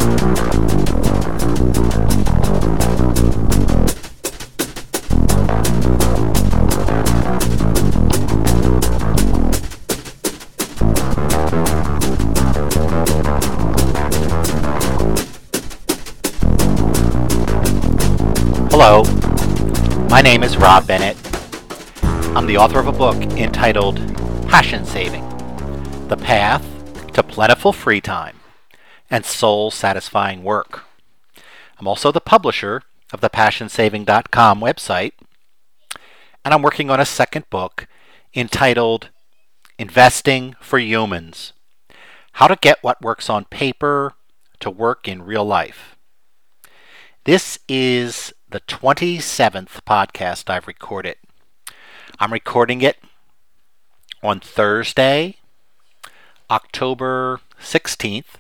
Hello, my name is Rob Bennett. I'm the author of a book entitled Passion Saving: The Path to Plentiful Free Time and Soul-Satisfying Work. I'm also the publisher of the PassionSaving.com website, and I'm working on a second book entitled Investing for Humans: How to Get What Works on Paper to Work in Real Life. This is the 27th podcast I've recorded. I'm recording it on Thursday, October 16th,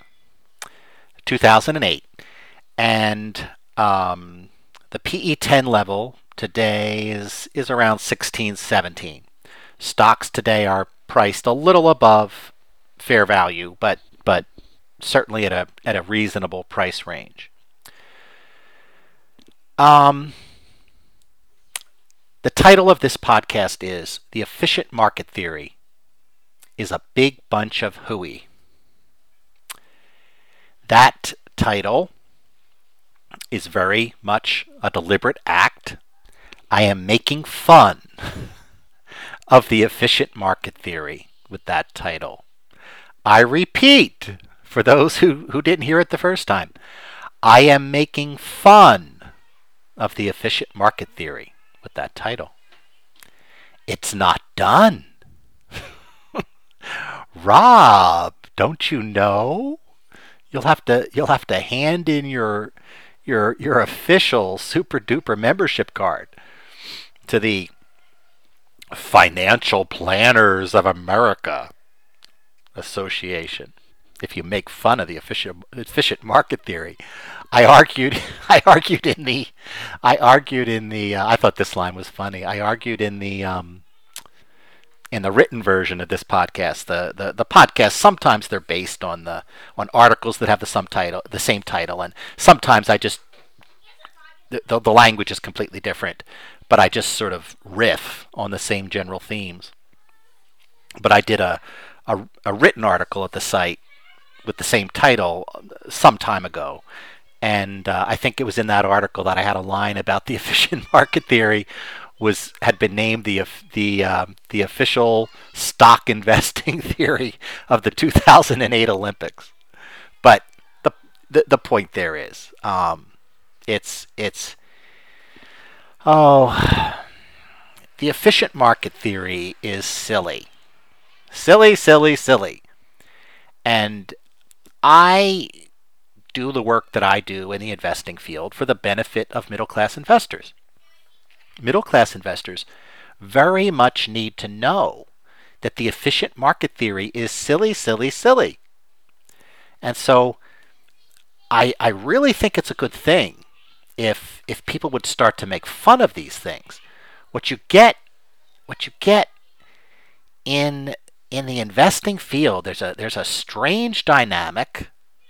2008. And the PE10 level today is around 16, 17. Stocks today are priced a little above fair value, but certainly at a reasonable price range. The title of this podcast is The Efficient Market Theory is a Big Bunch of Hooey. That title is very much a deliberate act. I am making fun of the efficient market theory with that title. I repeat, for those who didn't hear it the first time, I am making fun of the efficient market theory with that title. It's not done. Rob, don't you know? You'll have to hand in your official super duper membership card to the Financial Planners of America Association if you make fun of the efficient market theory. I argued in the I thought this line was funny. I argued in the written version of this podcast. The podcast, sometimes they're based on articles that have the same title, and sometimes I just the language is completely different, but I just sort of riff on the same general themes. But I did a written article at the site with the same title some time ago. And I think it was in that article that I had a line about the efficient market theory had been named the official stock investing theory of the 2008 Olympics. But the point there is, the efficient market theory is silly, and I do the work that I do in the investing field for the benefit of middle-class investors. Middle-class investors very much need to know that the efficient market theory is silly. And so I really think it's a good thing if people would start to make fun of these things. What you get in the investing field, there's a strange dynamic.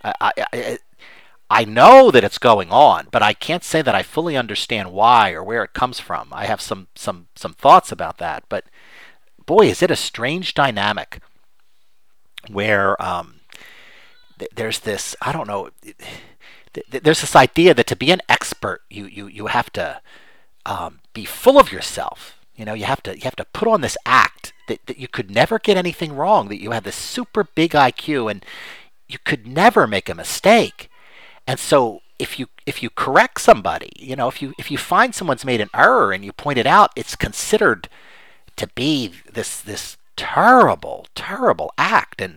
I know that it's going on, but I can't say that I fully understand why or where it comes from. I have some thoughts about that, but boy, is it a strange dynamic where there's this, I don't know, there's this idea that to be an expert, you have to be full of yourself. You know, you have to put on this act that you could never get anything wrong, that you have this super big IQ and you could never make a mistake. And so if you correct somebody, you know, if you find someone's made an error and you point it out, it's considered to be this terrible act. And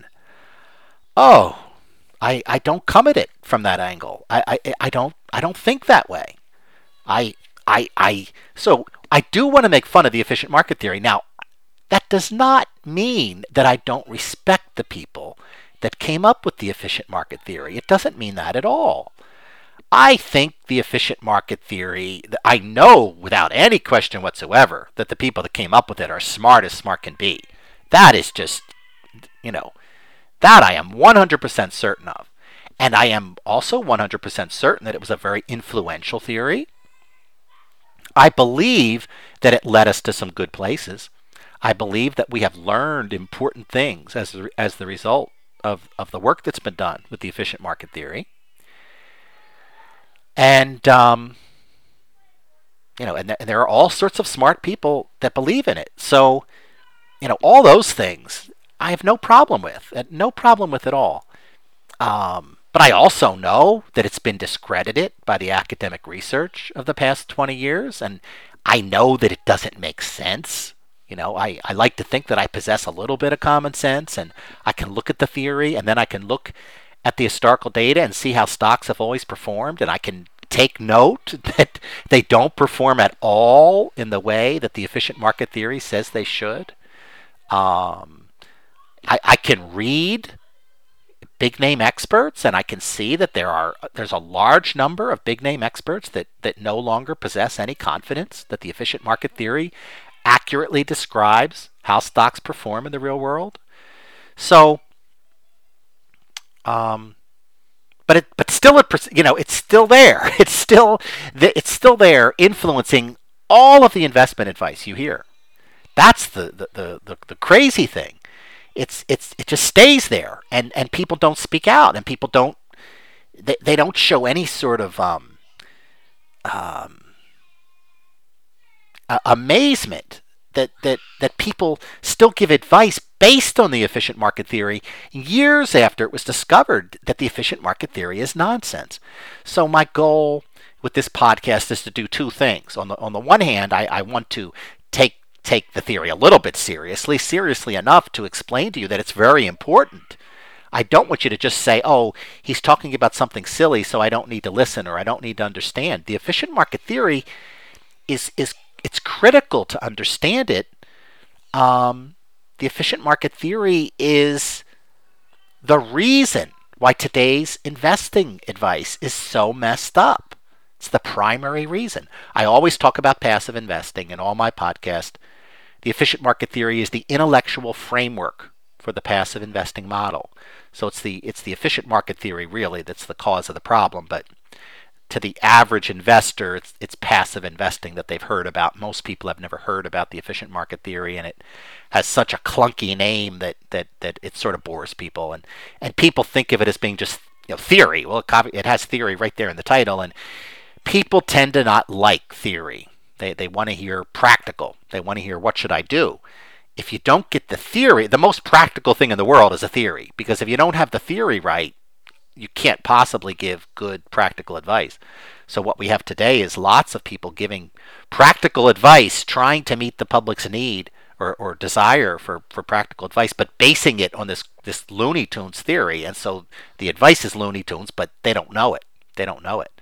I don't come at it from that angle. I don't think that way. So I do want to make fun of the efficient market theory. Now, that does not mean that I don't respect the people that came up with the efficient market theory. It doesn't mean that at all. I think the efficient market theory, I know without any question whatsoever that the people that came up with it are smart as smart can be. That is just, that I am 100% certain of. And I am also 100% certain that it was a very influential theory. I believe that it led us to some good places. I believe that we have learned important things as the result of the work that's been done with the efficient market theory. And, and there are all sorts of smart people that believe in it. So, all those things I have no problem with. No problem with at all. But I also know that it's been discredited by the academic research of the past 20 years, and I know that it doesn't make sense. I like to think that I possess a little bit of common sense, and I can look at the theory, and then I can look at the historical data and see how stocks have always performed, and I can take note that they don't perform at all in the way that the efficient market theory says they should. I can read big name experts, and I can see that there's a large number of big name experts that no longer possess any confidence that the efficient market theory accurately describes how stocks perform in the real world. So, but still, it's still there. It's still there, influencing all of the investment advice you hear. That's the crazy thing. It just stays there, and people don't speak out, and people don't they don't show any sort of amazement that people still give advice based on the efficient market theory years after it was discovered that the efficient market theory is nonsense. So my goal with this podcast is to do two things. On the one hand, I want to take the theory a little bit seriously enough to explain to you that it's very important. I don't want you to just say, oh, he's talking about something silly, so I don't need to listen or I don't need to understand. The efficient market theory it's critical to understand it. The efficient market theory is the reason why today's investing advice is so messed up. It's the primary reason. I always talk about passive investing in all my podcasts. The efficient market theory is the intellectual framework for the passive investing model. So it's the efficient market theory really that's the cause of the problem, but to the average investor, it's passive investing that they've heard about. Most people have never heard about the efficient market theory, and it has such a clunky name that it sort of bores people, and people think of it as being just theory. Well, it has theory right there in the title, and people tend to not like theory. They want to hear practical. They want to hear, what should I do? If you don't get the theory, the most practical thing in the world is a theory, because if you don't have the theory right, you can't possibly give good practical advice. So what we have today is lots of people giving practical advice, trying to meet the public's need or desire for practical advice, but basing it on this Looney Tunes theory. And so the advice is Looney Tunes, but they don't know it. They don't know it.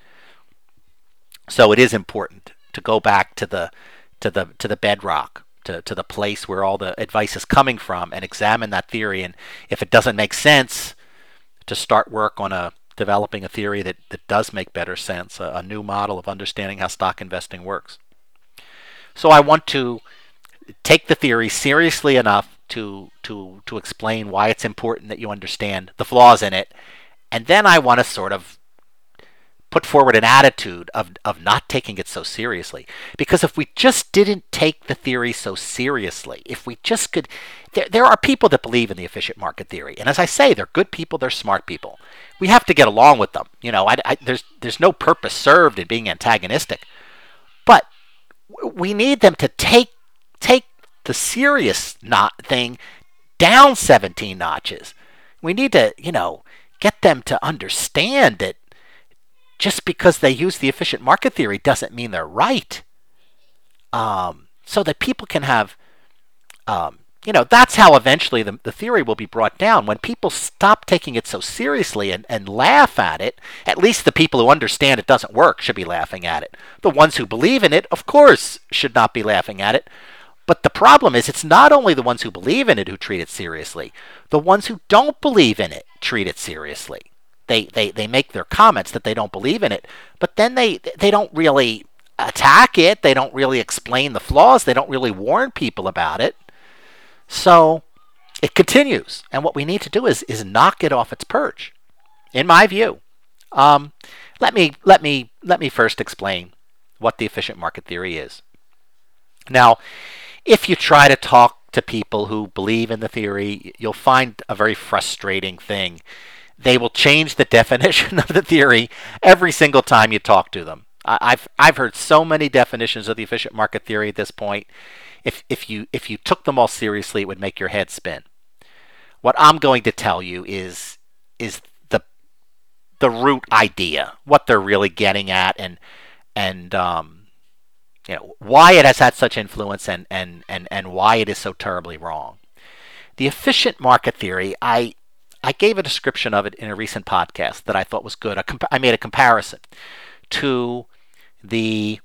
So it is important to go back to the bedrock, to the place where all the advice is coming from, and examine that theory. And if it doesn't make sense, to start work on developing a theory that does make better sense, a new model of understanding how stock investing works. So I want to take the theory seriously enough to explain why it's important that you understand the flaws in it, and then I want to sort of put forward an attitude of not taking it so seriously. Because if we just didn't take the theory so seriously, if we just could, there are people that believe in the efficient market theory, and as I say, they're good people, they're smart people. We have to get along with them. There's no purpose served in being antagonistic, but we need them to take the serious thing down 17 notches. We need to, get them to understand that just because they use the efficient market theory doesn't mean they're right. So that people can have, that's how eventually the theory will be brought down. When people stop taking it so seriously and laugh at it, at least the people who understand it doesn't work should be laughing at it. The ones who believe in it, of course, should not be laughing at it. But the problem is, it's not only the ones who believe in it who treat it seriously. The ones who don't believe in it treat it seriously. They make their comments that they don't believe in it, but then they don't really attack it. They don't really explain the flaws. They don't really warn people about it. So it continues. And what we need to do is knock it off its perch. in my view. Um, let me first explain what the efficient market theory is. Now, if you try to talk to people who believe in the theory, you'll find a very frustrating thing. They will change the definition of the theory every single time you talk to them. I've heard so many definitions of the efficient market theory at this point. If you took them all seriously, it would make your head spin. What I'm going to tell you is the root idea, what they're really getting at, and why it has had such influence, and why it is so terribly wrong. The efficient market theory, I gave a description of it in a recent podcast that I thought was good. I made a comparison to the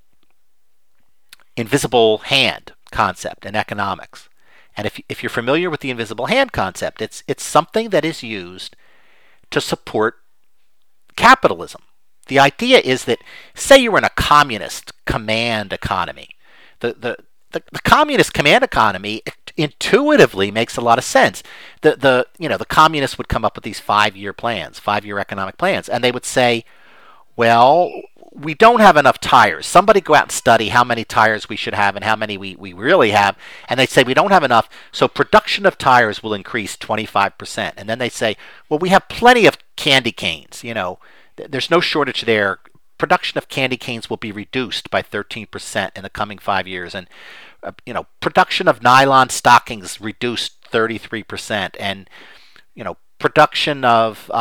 invisible hand concept in economics. And if you're familiar with the invisible hand concept, it's something that is used to support capitalism. The idea is that, say you're in a communist command economy. The communist command economy intuitively makes a lot of sense. The communists would come up with these 5-year plans, 5-year economic plans, and they would say, well, we don't have enough tires. Somebody go out and study how many tires we should have and how many we really have. And they say we don't have enough, so production of tires will increase 25%. And then they say, well, we have plenty of candy canes. There's no shortage there. Production of candy canes will be reduced by 13% in the coming 5 years. And, production of nylon stockings reduced 33%. And, production of,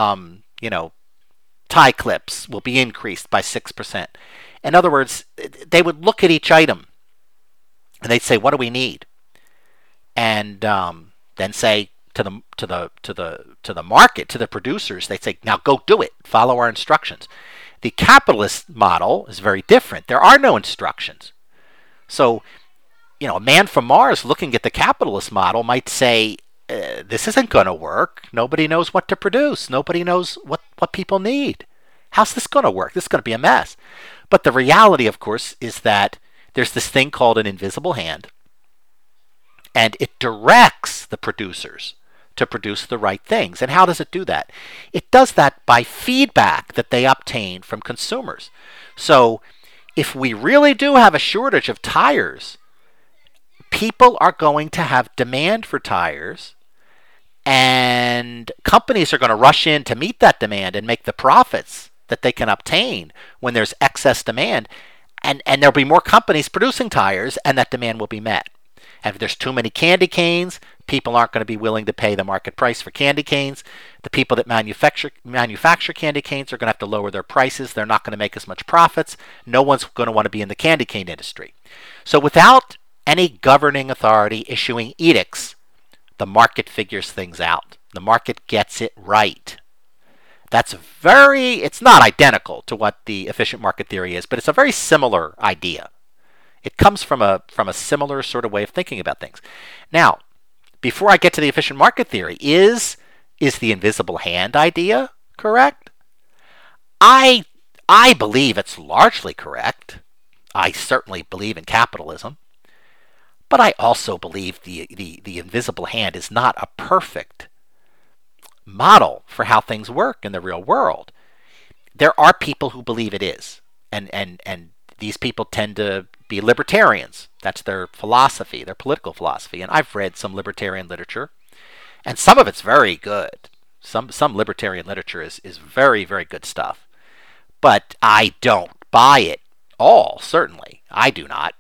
tie clips will be increased by 6%. In other words, they would look at each item and they'd say, "What do we need?" And then say to the market, to the producers, they'd say, "Now go do it. Follow our instructions." The capitalist model is very different. There are no instructions. So, a man from Mars looking at the capitalist model might say, this isn't going to work. Nobody knows what to produce. Nobody knows what people need. How's this going to work? This is going to be a mess. But the reality, of course, is that there's this thing called an invisible hand, and it directs the producers to produce the right things. And how does it do that? It does that by feedback that they obtain from consumers. So if we really do have a shortage of tires, people are going to have demand for tires, and companies are going to rush in to meet that demand and make the profits that they can obtain when there's excess demand. And there'll be more companies producing tires, and that demand will be met. And if there's too many candy canes, people aren't going to be willing to pay the market price for candy canes. The people that manufacture candy canes are going to have to lower their prices. They're not going to make as much profits. No one's going to want to be in the candy cane industry. So without any governing authority issuing edicts, the market figures things out. The market gets it right. It's not identical to what the efficient market theory is, but it's a very similar idea. It comes from a similar sort of way of thinking about things. Now, before I get to the efficient market theory, is the invisible hand idea correct? I believe it's largely correct. I certainly believe in capitalism. But I also believe the invisible hand is not a perfect model for how things work in the real world. There are people who believe it is. And these people tend to be libertarians. That's their philosophy, their political philosophy. And I've read some libertarian literature, and some of it's very good. Some libertarian literature is very, very good stuff. But I don't buy it all, certainly. I do not.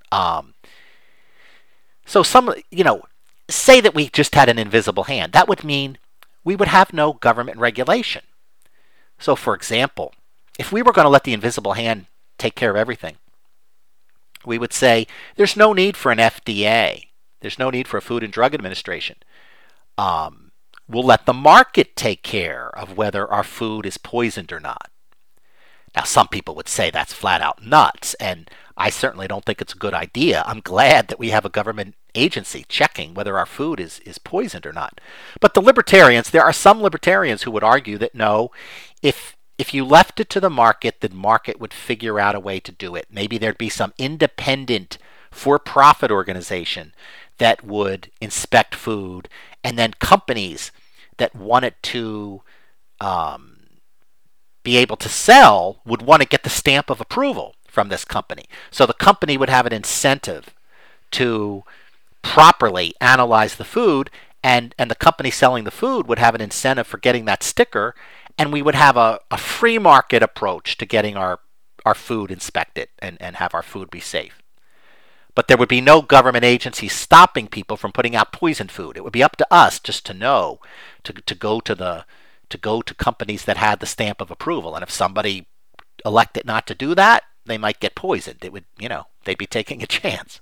So say that we just had an invisible hand. That would mean we would have no government regulation. So, for example, if we were going to let the invisible hand take care of everything, we would say there's no need for an FDA. There's no need for a Food and Drug Administration. We'll let the market take care of whether our food is poisoned or not. Now, some people would say that's flat out nuts, and I certainly don't think it's a good idea. I'm glad that we have a government agency checking whether our food is poisoned or not. But there are some libertarians who would argue that no, if you left it to the market would figure out a way to do it. Maybe there'd be some independent for-profit organization that would inspect food, and then companies that wanted to be able to sell would want to get the stamp of approval from this company. So the company would have an incentive to properly analyze the food, and the company selling the food would have an incentive for getting that sticker, and we would have a free market approach to getting our food inspected and have our food be safe. But there would be no government agency stopping people from putting out poisoned food. It would be up to us just to know to go to companies that had the stamp of approval. And if somebody elected not to do that, they might get poisoned. It would, they'd be taking a chance.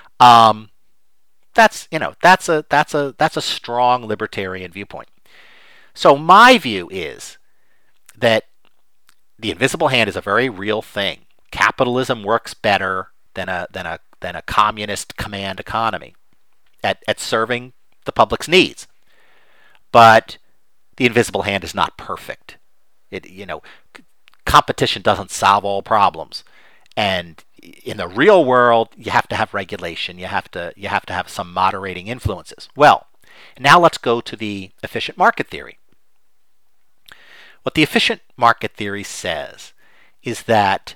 That's a strong libertarian viewpoint. So my view is that the invisible hand is a very real thing. Capitalism works better than a communist command economy at serving the public's needs. But the invisible hand is not perfect. Competition doesn't solve all problems, and in the real world, you have to have regulation. You have to have some moderating influences. Well, now let's go to the efficient market theory. What the efficient market theory says is that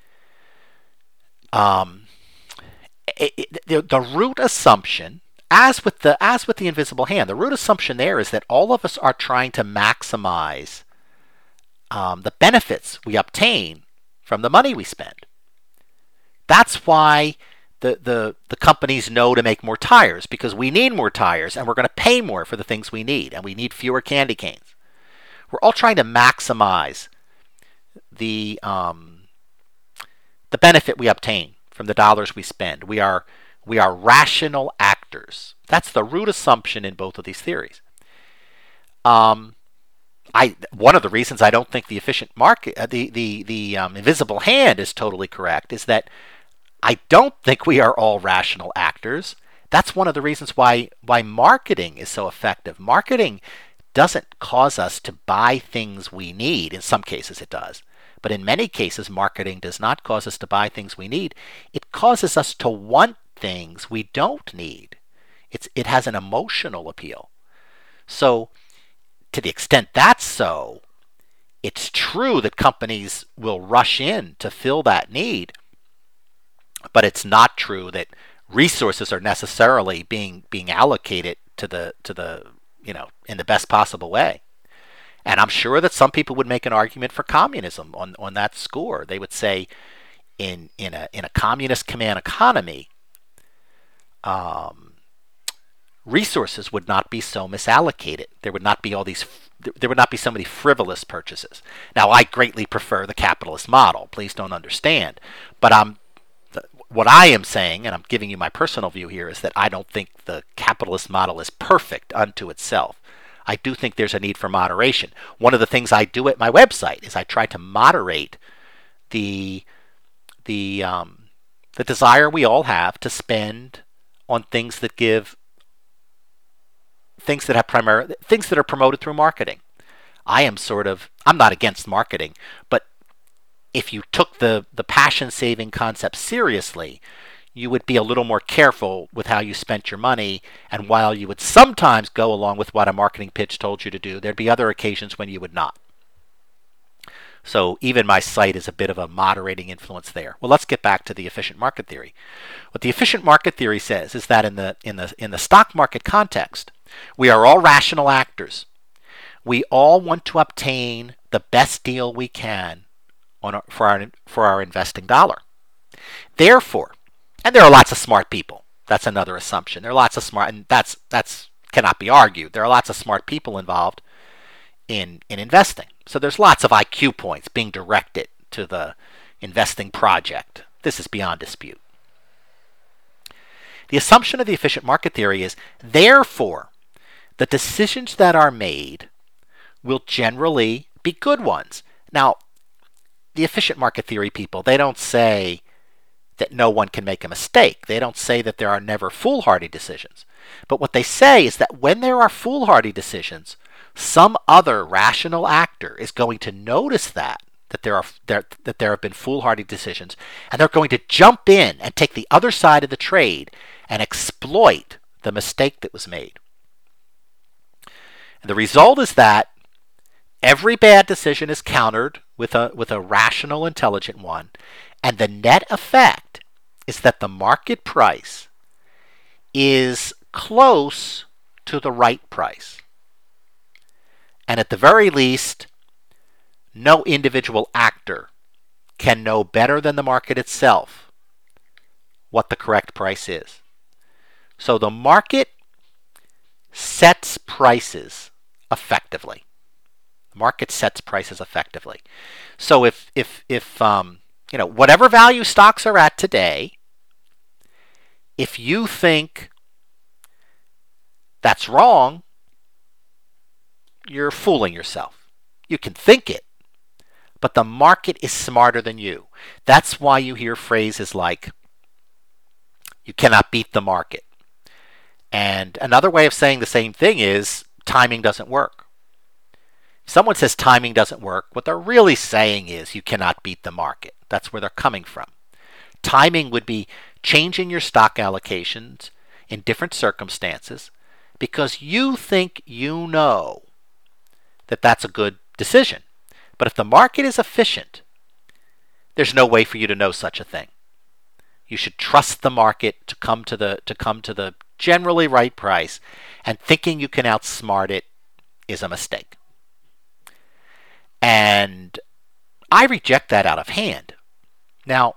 the root assumption, as with the invisible hand, the root assumption there is that all of us are trying to maximize the benefits we obtain from the money we spend. That's why the companies know to make more tires, because we need more tires and we're going to pay more for the things we need, and we need fewer candy canes. We're all trying to maximize the benefit we obtain from the dollars we spend. We are rational actors. That's the root assumption in both of these theories. One of the reasons I don't think the efficient market, the invisible hand is totally correct, is that I don't think we are all rational actors. That's one of the reasons why marketing is so effective. Marketing doesn't cause us to buy things we need. In some cases it does. But in many cases, marketing does not cause us to buy things we need. It causes us to want things we don't need. It has an emotional appeal. So to the extent that's so, it's true that companies will rush in to fill that need, but it's not true that resources are necessarily being allocated to the in the best possible way. And I'm sure that some people would make an argument for communism on that score. They would say in a communist command economy, resources would not be so misallocated. There would not be so many frivolous purchases. Now, I greatly prefer the capitalist model. Please don't understand. But what I am saying, and I'm giving you my personal view here, is that I don't think the capitalist model is perfect unto itself. I do think there's a need for moderation. One of the things I do at my website is I try to moderate the desire we all have to spend on things that are promoted through marketing. I'm not against marketing, but if you took the passion-saving concept seriously, you would be a little more careful with how you spent your money, and while you would sometimes go along with what a marketing pitch told you to do, there'd be other occasions when you would not. So even my site is a bit of a moderating influence there. Well, let's get back to the efficient market theory. What the efficient market theory says is that in the stock market context, we are all rational actors. We all want to obtain the best deal we can for our investing dollar. Therefore, and there are lots of smart people. That's another assumption. There are lots of smart, and that's cannot be argued. There are lots of smart people involved in investing. So there's lots of IQ points being directed to the investing project. This is beyond dispute. The assumption of the efficient market theory is, therefore, the decisions that are made will generally be good ones. Now, the efficient market theory people, they don't say that no one can make a mistake. They don't say that there are never foolhardy decisions. But what they say is that when there are foolhardy decisions, some other rational actor is going to notice that there have been foolhardy decisions, and they're going to jump in and take the other side of the trade and exploit the mistake that was made. And the result is that Every bad decision is countered with a rational, intelligent one, and the net effect is that the market price is close to the right price. And at the very least, no individual actor can know better than the market itself what the correct price is. So the market sets prices effectively. The market sets prices effectively. So if whatever value stocks are at today, if you think that's wrong, you're fooling yourself. You can think it, but the market is smarter than you. That's why you hear phrases like, you cannot beat the market. And another way of saying the same thing is, timing doesn't work. If someone says timing doesn't work, what they're really saying is, you cannot beat the market. That's where they're coming from. Timing would be changing your stock allocations in different circumstances because you think you know that that's a good decision. But if the market is efficient, there's no way for you to know such a thing. You should trust the market to come to the generally right price, and thinking you can outsmart it is a mistake. And I reject that out of hand. Now,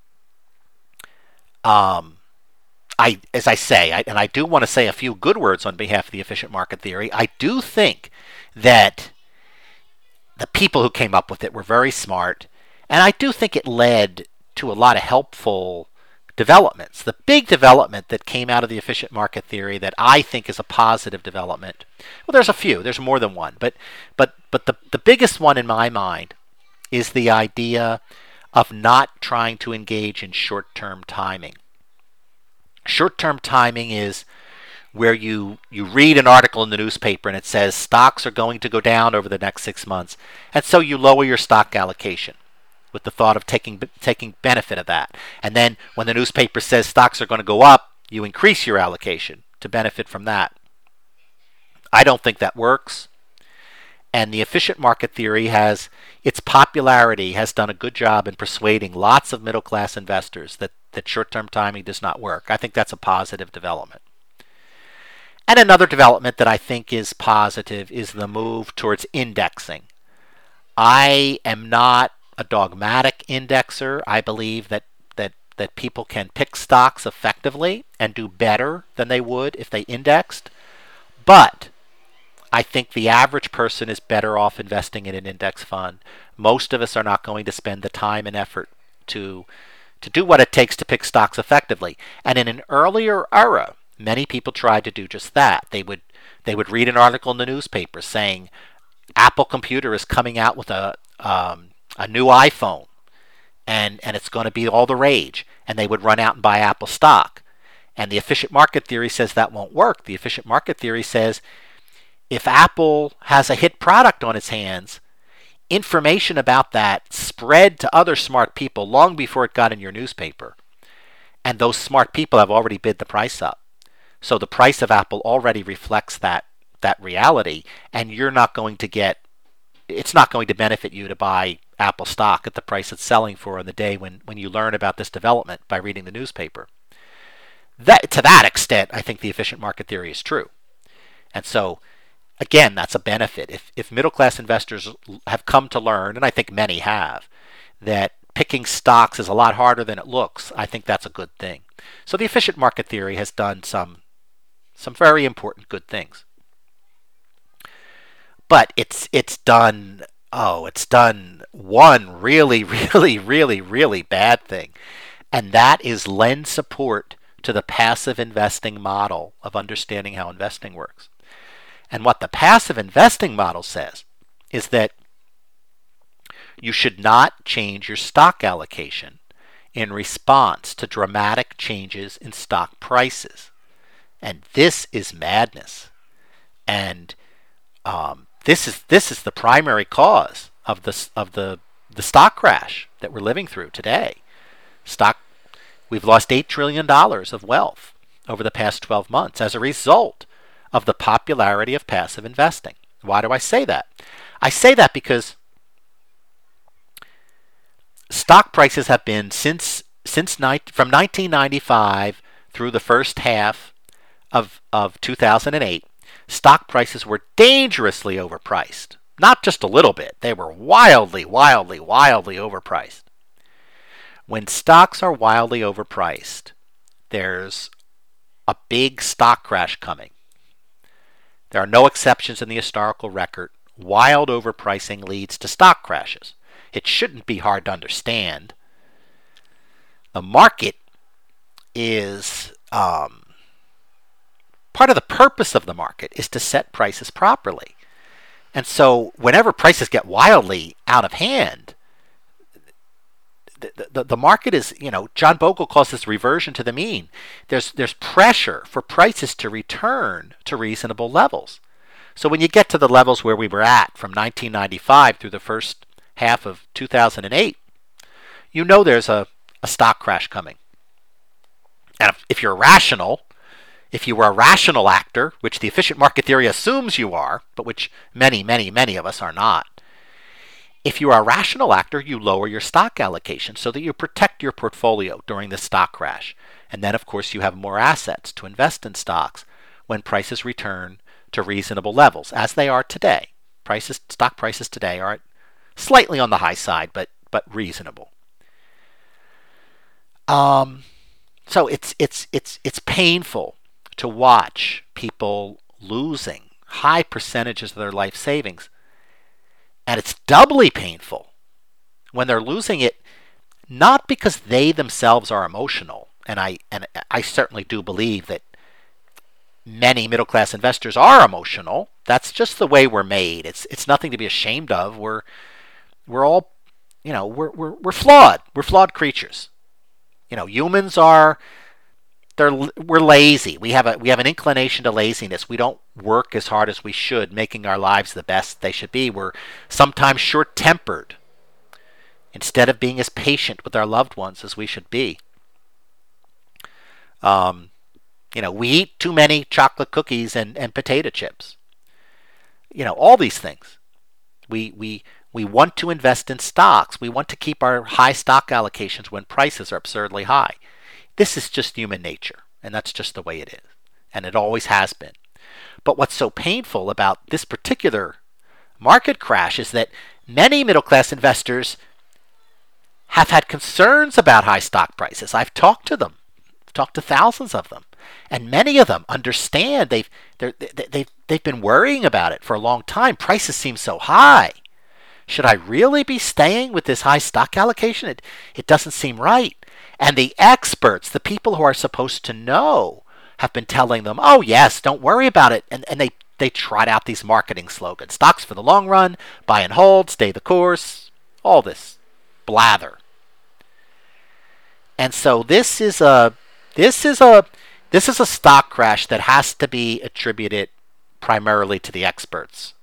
as I say, and I do want to say a few good words on behalf of the efficient market theory, I do think that the people who came up with it were very smart, and I do think it led to a lot of helpful developments. The big development that came out of the efficient market theory that I think is a positive development, well, there's a few, there's more than one, but the biggest one in my mind is the idea of not trying to engage in short-term timing. Short-term timing is where you read an article in the newspaper and it says stocks are going to go down over the next 6 months, and so you lower your stock allocation with the thought of taking benefit of that. And then when the newspaper says stocks are going to go up, you increase your allocation to benefit from that. I don't think that works. And the efficient market theory has its popularity, has done a good job in persuading lots of middle-class investors that short-term timing does not work. I think that's a positive development. And another development that I think is positive is the move towards indexing. I am not a dogmatic indexer. I believe that people can pick stocks effectively and do better than they would if they indexed. But I think the average person is better off investing in an index fund. Most of us are not going to spend the time and effort to do what it takes to pick stocks effectively. And in an earlier era, many people tried to do just that. They would read an article in the newspaper saying Apple Computer is coming out with a new iPhone, and it's going to be all the rage, and they would run out and buy Apple stock. And the efficient market theory says that won't work. The efficient market theory says if Apple has a hit product on its hands, information about that spread to other smart people long before it got in your newspaper. And those smart people have already bid the price up. So the price of Apple already reflects that reality, and it's not going to benefit you to buy Apple stock at the price it's selling for on the day when you learn about this development by reading the newspaper. To that extent, I think the efficient market theory is true. And so, again, that's a benefit. If middle-class investors have come to learn, and I think many have, that picking stocks is a lot harder than it looks, I think that's a good thing. So the efficient market theory has done some very important good things. But it's done one really, really, really, really bad thing. And that is lend support to the passive investing model of understanding how investing works. And what the passive investing model says is that you should not change your stock allocation in response to dramatic changes in stock prices. And this is madness. And this is the primary cause of the stock crash that we're living through today. We've lost $8 trillion of wealth over the past 12 months as a result of the popularity of passive investing. Why do I say that? I say that because stock prices have been from 1995 through the first half of 2008, stock prices were dangerously overpriced. Not just a little bit. They were wildly, wildly, wildly overpriced. When stocks are wildly overpriced, there's a big stock crash coming. There are no exceptions in the historical record. Wild overpricing leads to stock crashes. It shouldn't be hard to understand. The market is part of the purpose of the market is to set prices properly. And so whenever prices get wildly out of hand, the market is, John Bogle calls this reversion to the mean. There's pressure for prices to return to reasonable levels. So when you get to the levels where we were at from 1995 through the first half of 2008, there's a stock crash coming. And if you're rational, if you were a rational actor, which the efficient market theory assumes you are, but which many, many, many of us are not, if you are a rational actor, you lower your stock allocation so that you protect your portfolio during the stock crash. And then, of course, you have more assets to invest in stocks when prices return to reasonable levels, as they are today. Stock prices today are slightly on the high side, but reasonable. So it's painful to watch people losing high percentages of their life savings. And it's doubly painful when they're losing it not because they themselves are emotional. And I certainly do believe that many middle-class investors are emotional. That's just the way we're made. It's nothing to be ashamed of. We're all, we're flawed. We're flawed creatures. Humans are. We're lazy. We have an inclination to laziness. We don't work as hard as we should, making our lives the best they should be. We're sometimes short-tempered instead of being as patient with our loved ones as we should be. We eat too many chocolate cookies and potato chips. All these things. We want to invest in stocks. We want to keep our high stock allocations when prices are absurdly high. This is just human nature, and that's just the way it is, and it always has been. But what's so painful about this particular market crash is that many middle-class investors have had concerns about high stock prices. I've talked to them. I've talked to thousands of them, and many of them understand they've been worrying about it for a long time. Prices seem so high. Should I really be staying with this high stock allocation? It doesn't seem right. And the experts, the people who are supposed to know, have been telling them, oh yes, don't worry about it. And they trot out these marketing slogans. Stocks for the long run, buy and hold, stay the course, all this blather. And so this is a stock crash that has to be attributed primarily to the experts.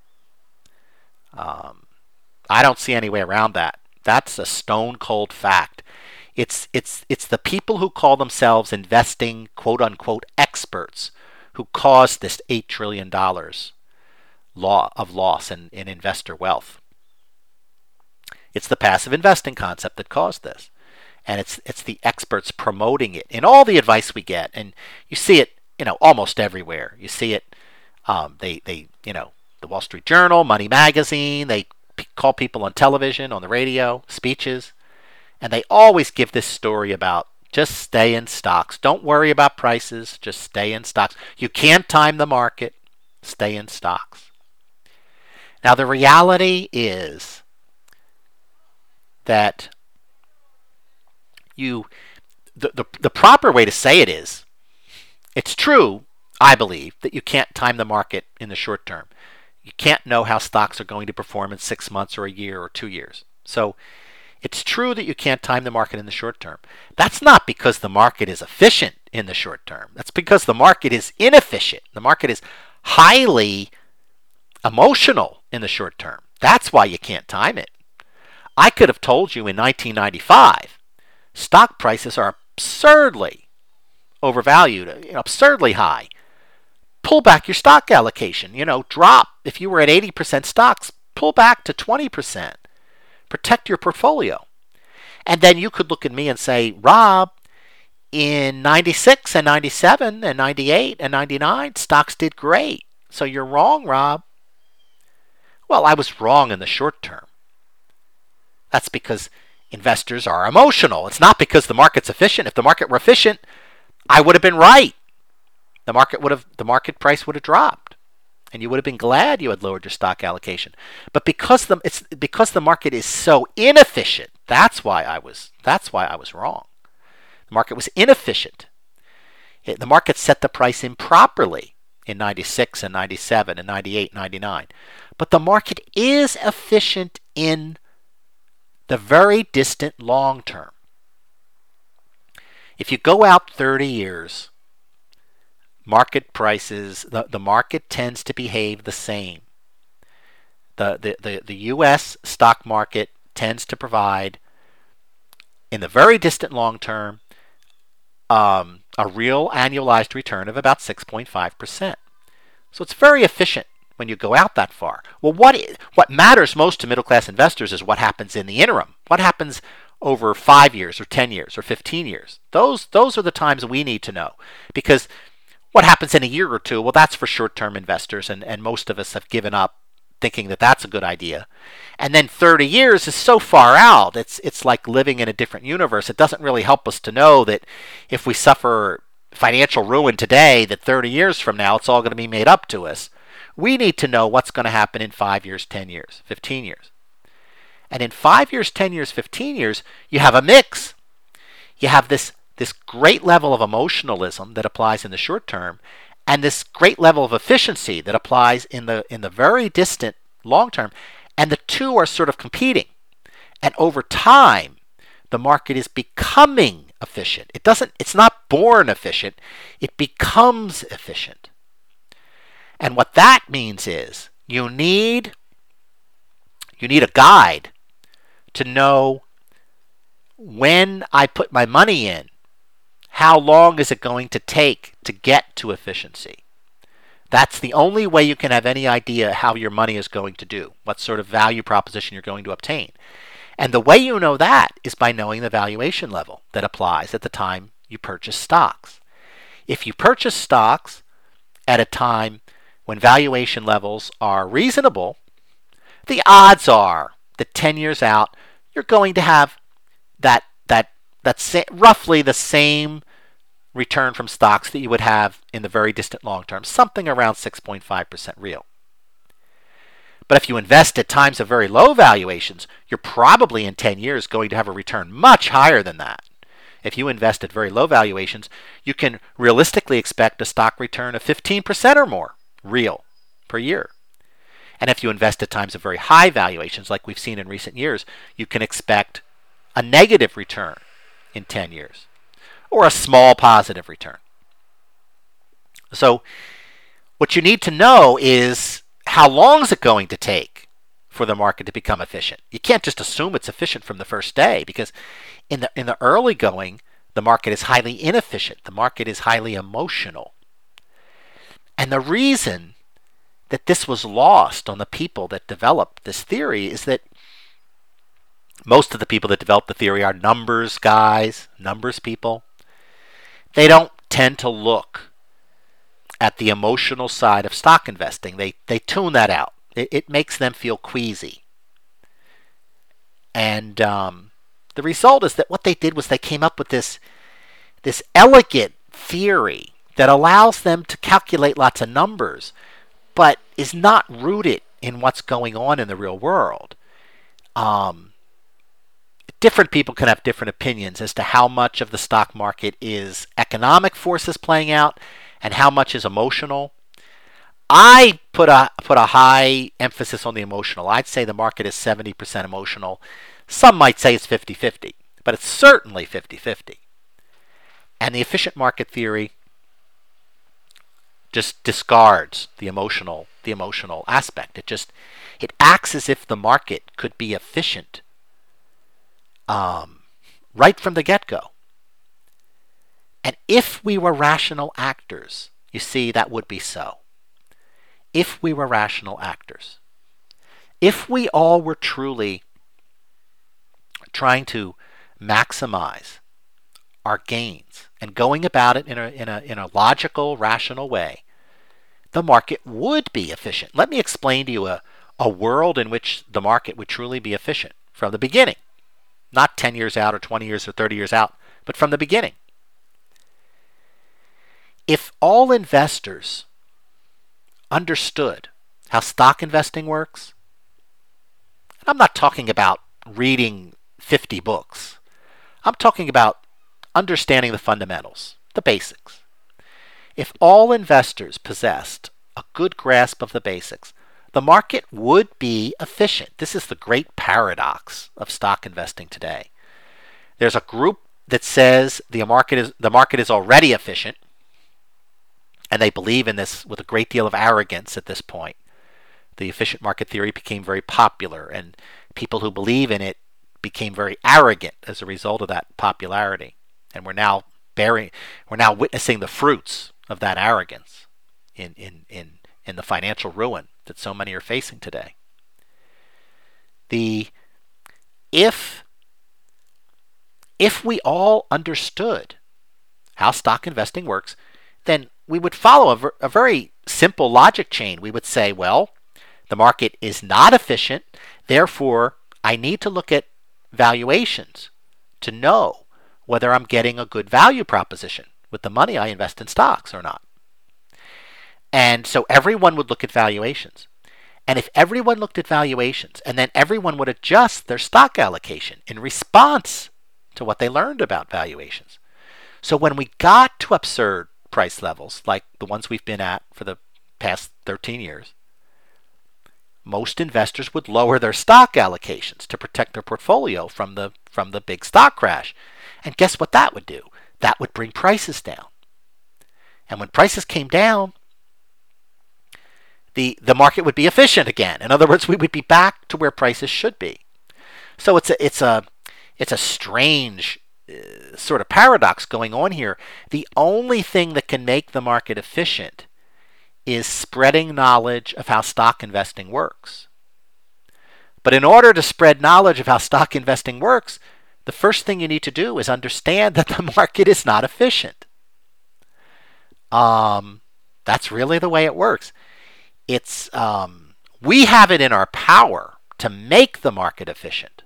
I don't see any way around that. That's a stone cold fact. It's the people who call themselves investing, quote unquote, experts who caused this $8 trillion of loss in investor wealth. It's the passive investing concept that caused this. And it's the experts promoting it in all the advice we get. And you see it, almost everywhere. You see it, the Wall Street Journal, Money Magazine, they call people on television, on the radio, speeches. And they always give this story about just stay in stocks. Don't worry about prices. Just stay in stocks. You can't time the market. Stay in stocks. Now, the reality is that the proper way to say it is, it's true, I believe, that you can't time the market in the short term. You can't know how stocks are going to perform in 6 months or a year or 2 years. So it's true that you can't time the market in the short term. That's not because the market is efficient in the short term. That's because the market is inefficient. The market is highly emotional in the short term. That's why you can't time it. I could have told you in 1995, stock prices are absurdly overvalued, absurdly high. Pull back your stock allocation. Drop. If you were at 80% stocks, Pull back to 20%. Protect your portfolio. And then you could look at me and say, Rob, in 96 and 97 and 98 and 99, stocks did great. So you're wrong, Rob. Well, I was wrong in the short term. That's because investors are emotional. It's not because the market's efficient. If the market were efficient, I would have been right. The market price would have dropped, and you would have been glad you had lowered your stock allocation. But because the market is so inefficient, that's why I was wrong. The market was inefficient. The market set the price improperly in 96 and 97 and 98 and 99. But the market is efficient in the very distant long term. If you go out 30 years, market prices, the market tends to behave the same. The U.S. stock market tends to provide, in the very distant long term, a real annualized return of about 6.5%. So it's very efficient when you go out that far. Well, what matters most to middle-class investors is what happens in the interim. What happens over 5 years or 10 years or 15 years? Those are the times we need to know. Because what happens in a year or two, well, that's for short-term investors, and most of us have given up thinking that that's a good idea. And then 30 years is so far out, it's like living in a different universe. It doesn't really help us to know that if we suffer financial ruin today, that 30 years from now, it's all going to be made up to us. We need to know what's going to happen in 5 years, 10 years, 15 years. And in 5 years, 10 years, 15 years, you have a mix. You have this great level of emotionalism that applies in the short term, and this great level of efficiency that applies in the very distant long term. And the two are sort of competing. And over time, the market is becoming efficient. It's not born efficient, it becomes efficient. And what that means is you need a guide to know when I put my money in, how long is it going to take to get to efficiency? That's the only way you can have any idea how your money is going to do, what sort of value proposition you're going to obtain. And the way you know that is by knowing the valuation level that applies at the time you purchase stocks. If you purchase stocks at a time when valuation levels are reasonable, the odds are that 10 years out, you're going to have roughly the same return from stocks that you would have in the very distant long term, something around 6.5% real. But if you invest at times of very low valuations, you're probably in 10 years going to have a return much higher than that. If you invest at very low valuations, you can realistically expect a stock return of 15% or more real per year. And if you invest at times of very high valuations, like we've seen in recent years, you can expect a negative return in 10 years, or a small positive return. So what you need to know is how long is it going to take for the market to become efficient. You can't just assume it's efficient from the first day, because in the early going, the market is highly inefficient. The market is highly emotional. And the reason that this was lost on the people that developed this theory is that most of the people that develop the theory are numbers guys, numbers people. They don't tend to look at the emotional side of stock investing. They tune that out. It makes them feel queasy. And the result is that what they did was they came up with this elegant theory that allows them to calculate lots of numbers, but is not rooted in what's going on in the real world. Different people can have different opinions as to how much of the stock market is economic forces playing out and how much is emotional. I put a high emphasis on the emotional. I'd say the market is 70% emotional. Some might say it's 50-50, but it's certainly 50-50. And the efficient market theory just discards the emotional aspect. It acts as if the market could be efficient right from the get-go. And if we were rational actors, you see, that would be so. If we were rational actors. If we all were truly trying to maximize our gains and going about it in a logical, rational way, the market would be efficient. Let me explain to you a world in which the market would truly be efficient from the beginning. Not 10 years out or 20 years or 30 years out, but from the beginning. If all investors understood how stock investing works, and I'm not talking about reading 50 books. I'm talking about understanding the fundamentals, the basics. If all investors possessed a good grasp of the basics, the market would be efficient. This is the great paradox of stock investing today. There's a group that says the market is already efficient, and they believe in this with a great deal of arrogance at this point. The efficient market theory became very popular, and people who believe in it became very arrogant as a result of that popularity. And we're now witnessing the fruits of that arrogance in the financial ruin that so many are facing today. If we all understood how stock investing works, then we would follow a very simple logic chain. We would say, well, the market is not efficient, therefore I need to look at valuations to know whether I'm getting a good value proposition with the money I invest in stocks or not. And so everyone would look at valuations. And if everyone looked at valuations, and then everyone would adjust their stock allocation in response to what they learned about valuations. So when we got to absurd price levels, like the ones we've been at for the past 13 years, most investors would lower their stock allocations to protect their portfolio from the big stock crash. And guess what that would do? That would bring prices down. And when prices came down, the market would be efficient again. In other words, we would be back to where prices should be. So it's a strange sort of paradox going on here. The only thing that can make the market efficient is spreading knowledge of how stock investing works. But in order to spread knowledge of how stock investing works, the first thing you need to do is understand that the market is not efficient. That's really the way it works. We have it in our power to make the market efficient.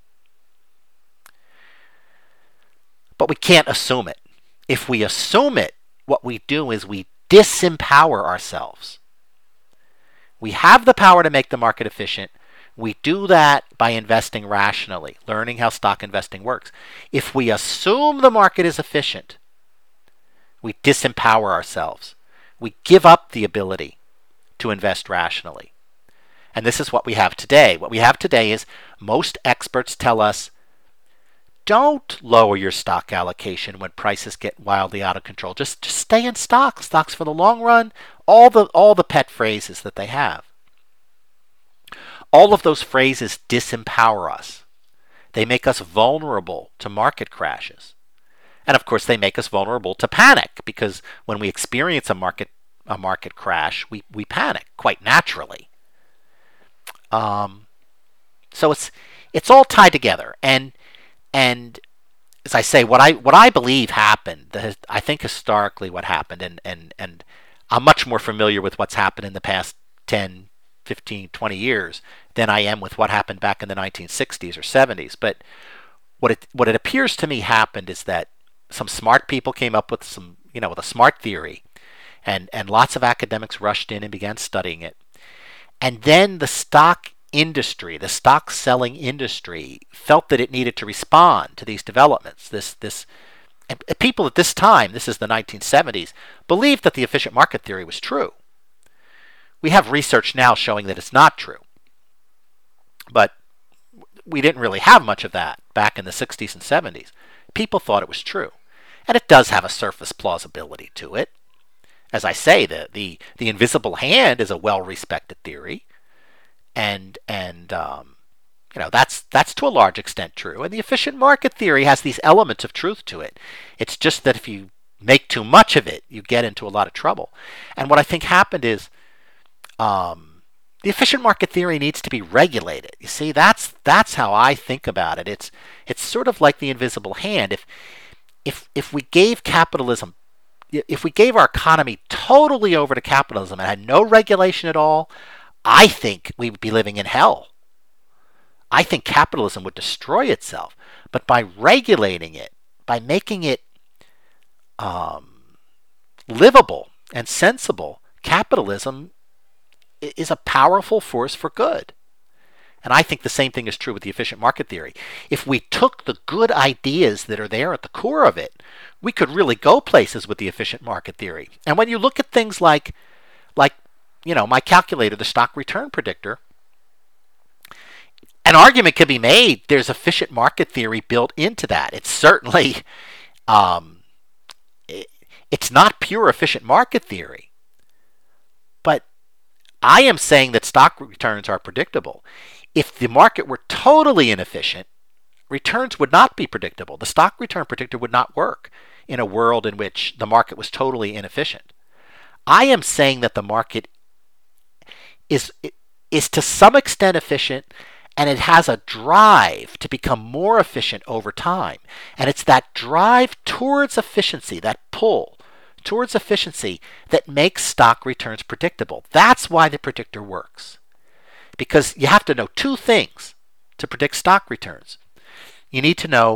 But we can't assume it. If we assume it, what we do is we disempower ourselves. We have the power to make the market efficient. We do that by investing rationally, learning how stock investing works. If we assume the market is efficient, we disempower ourselves. We give up the ability to invest rationally. And this is what we have today. What we have today is most experts tell us, don't lower your stock allocation when prices get wildly out of control. Just stay in stocks. Stocks for the long run. All the pet phrases that they have. All of those phrases disempower us. They make us vulnerable to market crashes. And of course, they make us vulnerable to panic, because when we experience a market crash, we panic quite naturally. So it's all tied together. And as I say, what I believe happened, I think historically what happened, and I'm much more familiar with what's happened in the past 10, 15, 20 years than I am with what happened back in the 1960s or 70s. But what it appears to me happened is that some smart people came up with with a smart theory, and lots of academics rushed in and began studying it. And then the stock industry, the stock selling industry, felt that it needed to respond to these developments. And people at this time, this is the 1970s, believed that the efficient market theory was true. We have research now showing that it's not true. But we didn't really have much of that back in the 60s and 70s. People thought it was true. And it does have a surface plausibility to it. As I say, the invisible hand is a well-respected theory. And that's to a large extent true. And the efficient market theory has these elements of truth to it. It's just that if you make too much of it, you get into a lot of trouble. And what I think happened is The efficient market theory needs to be regulated. You see, that's how I think about it. It's sort of like the invisible hand. If we gave capitalism, if we gave our economy totally over to capitalism and had no regulation at all, I think we would be living in hell. I think capitalism would destroy itself. But by regulating it, by making it livable and sensible, capitalism is a powerful force for good. And I think the same thing is true with the efficient market theory. If we took the good ideas that are there at the core of it, we could really go places with the efficient market theory. And when you look at things like my calculator, the stock return predictor, an argument can be made there's efficient market theory built into that. It's certainly it's not pure efficient market theory. But I am saying that stock returns are predictable. If the market were totally inefficient, returns would not be predictable. The stock return predictor would not work in a world in which the market was totally inefficient. I am saying that the market is to some extent efficient, and it has a drive to become more efficient over time. And it's that drive towards efficiency, that pull towards efficiency, that makes stock returns predictable. That's why the predictor works. Because you have to know two things to predict stock returns. You need to know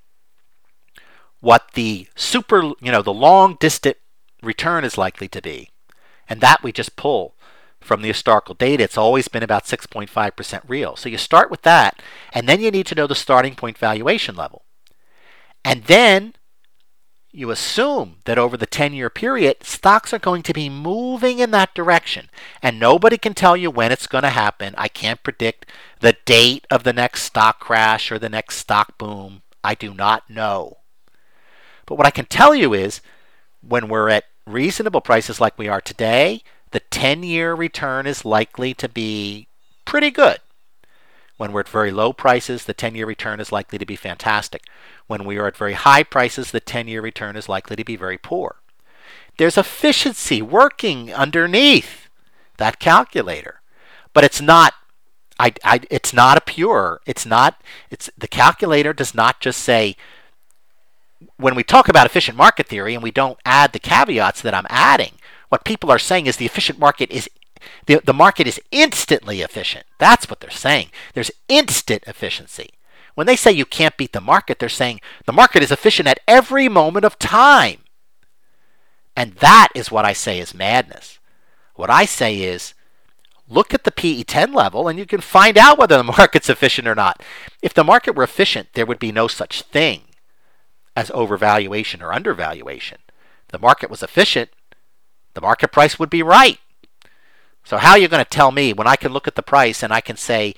what the long distant return is likely to be. And that we just pull from the historical data. It's always been about 6.5% real. So you start with that, and then you need to know the starting point valuation level. And then you assume that over the 10-year period, stocks are going to be moving in that direction. And nobody can tell you when it's going to happen. I can't predict the date of the next stock crash or the next stock boom. I do not know. But what I can tell you is, when we're at reasonable prices like we are today, the 10-year return is likely to be pretty good. When we're at very low prices, the 10-year return is likely to be fantastic. When we are at very high prices, the 10-year return is likely to be very poor. There's efficiency working underneath that calculator, but it's not. It's not a pure. It's the calculator does not just say. When we talk about efficient market theory and we don't add the caveats that I'm adding, what people are saying is the efficient market is. The market is instantly efficient. That's what they're saying. There's instant efficiency. When they say you can't beat the market, they're saying the market is efficient at every moment of time. And that is what I say is madness. What I say is, look at the PE10 level and you can find out whether the market's efficient or not. If the market were efficient, there would be no such thing as overvaluation or undervaluation. If the market was efficient, the market price would be right. So how are you going to tell me when I can look at the price and I can say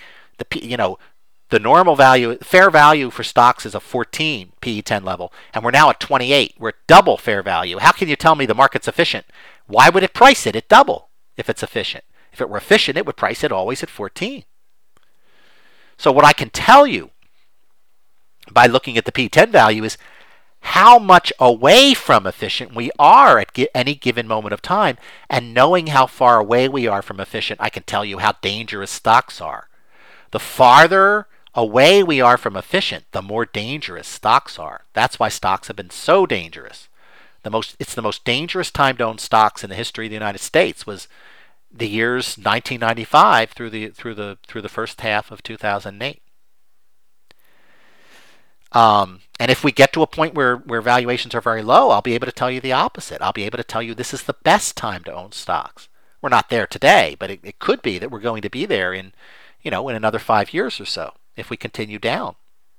the normal value, fair value for stocks is a 14 PE10 level, and we're now at 28. We're at double fair value. How can you tell me the market's efficient? Why would it price it at double if it's efficient? If it were efficient, it would price it always at 14. So what I can tell you by looking at the PE10 value is how much away from efficient we are at any given moment of time, and knowing how far away we are from efficient, I can tell you how dangerous stocks are. The farther away we are from efficient, the more dangerous stocks are. That's why stocks have been so dangerous. It's the most dangerous time to own stocks in the history of the United States was the years 1995 through the first half of 2008. And if we get to a point where valuations are very low, I'll be able to tell you the opposite. I'll be able to tell you this is the best time to own stocks. We're not there today, but it could be that we're going to be there in another 5 years or so if we continue down.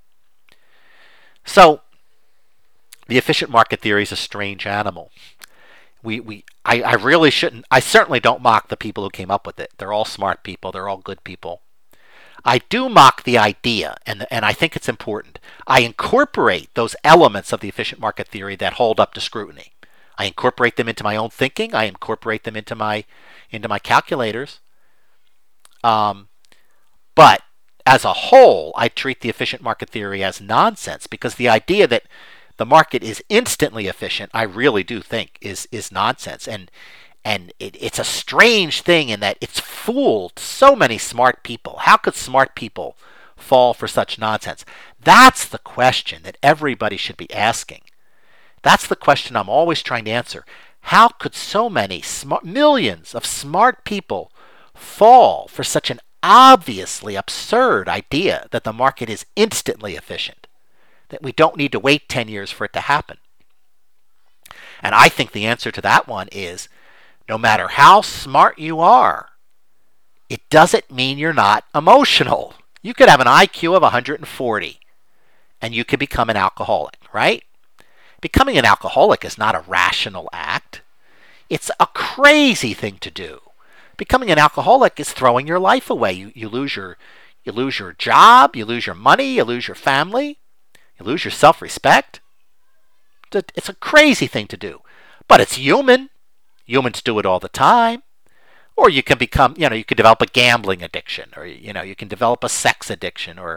So the efficient market theory is a strange animal. I really shouldn't. I certainly don't mock the people who came up with it. They're all smart people. They're all good people. I do mock the idea, and I think it's important. I incorporate those elements of the efficient market theory that hold up to scrutiny. I incorporate them into my own thinking. I incorporate them into my calculators. But as a whole, I treat the efficient market theory as nonsense, because the idea that the market is instantly efficient, I really do think is nonsense. And And it's a strange thing in that it's fooled so many smart people. How could smart people fall for such nonsense? That's the question that everybody should be asking. That's the question I'm always trying to answer. How could so many millions of smart people fall for such an obviously absurd idea that the market is instantly efficient, that we don't need to wait 10 years for it to happen? And I think the answer to that one is, no matter how smart you are, it doesn't mean you're not emotional. You could have an IQ of 140 and you could become an alcoholic, right? Becoming an alcoholic is not a rational act. It's a crazy thing to do. Becoming an alcoholic is throwing your life away. You lose your job, you lose your money, you lose your family, you lose your self-respect. It's a crazy thing to do, but it's human. Humans do it all the time. Or you can become, you can develop a gambling addiction, or you can develop a sex addiction, or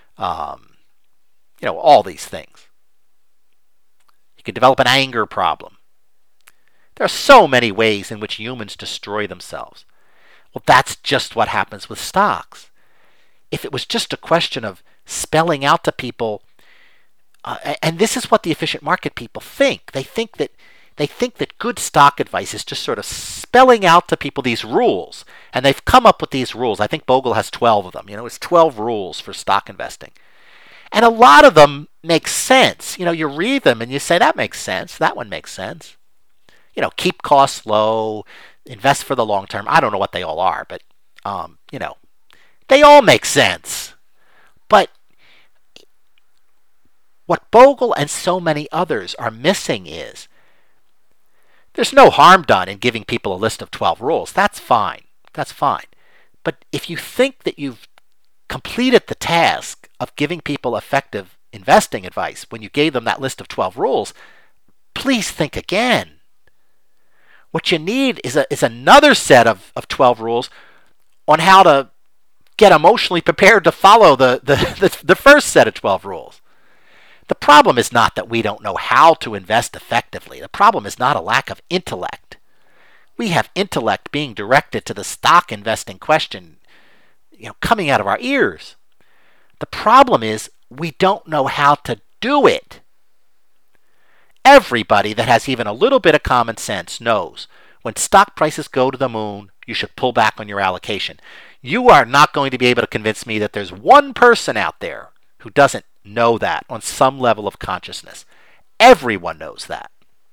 all these things. You can develop an anger problem. There are so many ways in which humans destroy themselves. Well, that's just what happens with stocks. If it was just a question of spelling out to people, and this is what the efficient market people think. They think that good stock advice is just sort of spelling out to people these rules. And they've come up with these rules. I think Bogle has 12 of them. It's 12 rules for stock investing. And a lot of them make sense. You read them and you say, that makes sense. That one makes sense. Keep costs low, invest for the long term. I don't know what they all are, but, they all make sense. But what Bogle and so many others are missing is, there's no harm done in giving people a list of 12 rules. That's fine. That's fine. But if you think that you've completed the task of giving people effective investing advice when you gave them that list of 12 rules, please think again. What you need is another set of 12 rules on how to get emotionally prepared to follow the first set of 12 rules. The problem is not that we don't know how to invest effectively. The problem is not a lack of intellect. We have intellect being directed to the stock investing question, coming out of our ears. The problem is we don't know how to do it. Everybody that has even a little bit of common sense knows when stock prices go to the moon, you should pull back on your allocation. You are not going to be able to convince me that there's one person out there who doesn't know that on some level of consciousness. Everyone knows that.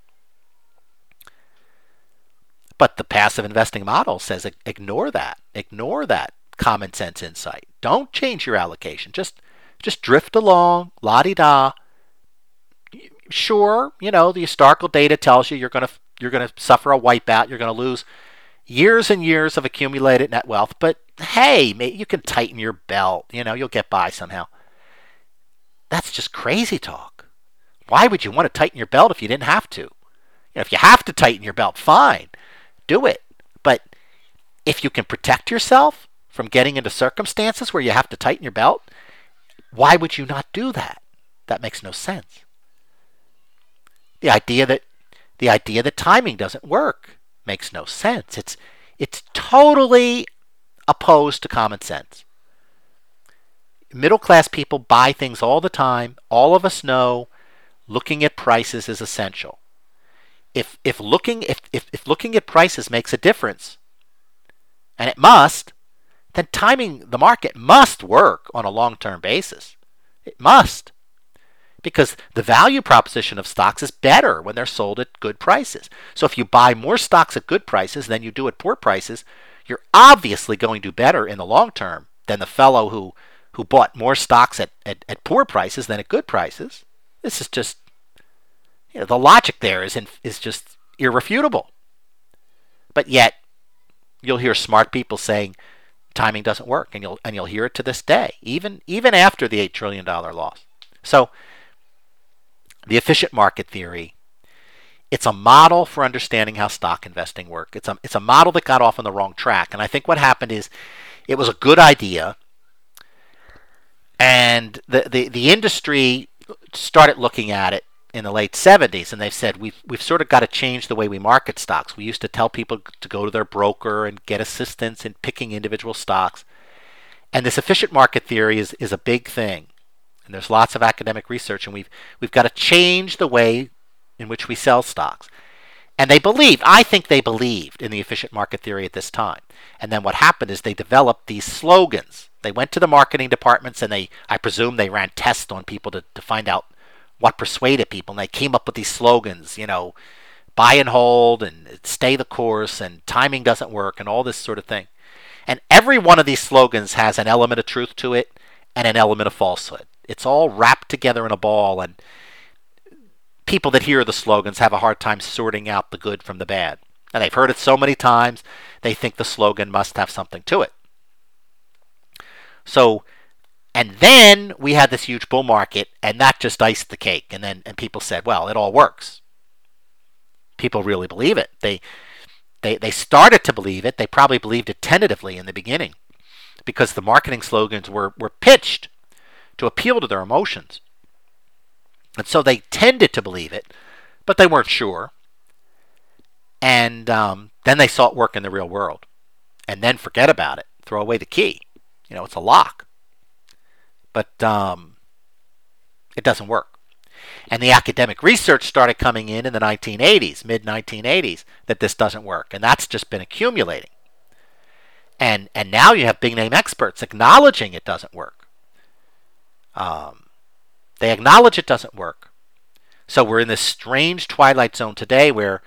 But the passive investing model says ignore that. Ignore that common sense insight. Don't change your allocation. Just drift along, la-di-da. Sure, the historical data tells you you're going to suffer a wipeout. You're going to lose years and years of accumulated net wealth. But hey, you can tighten your belt. You'll get by somehow. That's just crazy talk. Why would you want to tighten your belt if you didn't have to? If you have to tighten your belt, fine, do it. But if you can protect yourself from getting into circumstances where you have to tighten your belt, why would you not do that? That makes no sense. The idea that timing doesn't work makes no sense. It's totally opposed to common sense. Middle class people buy things all the time. All of us know looking at prices is essential. If looking at prices makes a difference, and it must, then timing the market must work on a long-term basis. It must. Because the value proposition of stocks is better when they're sold at good prices. So if you buy more stocks at good prices than you do at poor prices, you're obviously going to do better in the long term than the fellow who bought more stocks at poor prices than at good prices. This is just, the logic there is just irrefutable. But yet, you'll hear smart people saying timing doesn't work, and you'll hear it to this day, even after the $8 trillion loss. So, the efficient market theory, it's a model for understanding how stock investing works. It's a model that got off on the wrong track, and I think what happened is it was a good idea. And the industry started looking at it in the late 70s, and they've said we've sort of got to change the way we market stocks. We used to tell people to go to their broker and get assistance in picking individual stocks. And this efficient market theory is a big thing. And there's lots of academic research, and we've got to change the way in which we sell stocks. And I think they believed in the efficient market theory at this time. And then what happened is they developed these slogans. They went to the marketing departments and I presume they ran tests on people to find out what persuaded people. And they came up with these slogans, buy and hold and stay the course and timing doesn't work and all this sort of thing. And every one of these slogans has an element of truth to it and an element of falsehood. It's all wrapped together in a ball, and people that hear the slogans have a hard time sorting out the good from the bad. And they've heard it so many times, they think the slogan must have something to it. So, and then we had this huge bull market, and that just iced the cake. And people said, well, it all works. People really believe it. They started to believe it. They probably believed it tentatively in the beginning because the marketing slogans were pitched to appeal to their emotions. And so they tended to believe it, but they weren't sure. And then they saw it work in the real world. And then forget about it. Throw away the key. It's a lock. But it doesn't work. And the academic research started coming in the 1980s, mid-1980s, that this doesn't work. And that's just been accumulating. And now you have big-name experts acknowledging it doesn't work. They acknowledge it doesn't work. So we're in this strange twilight zone today where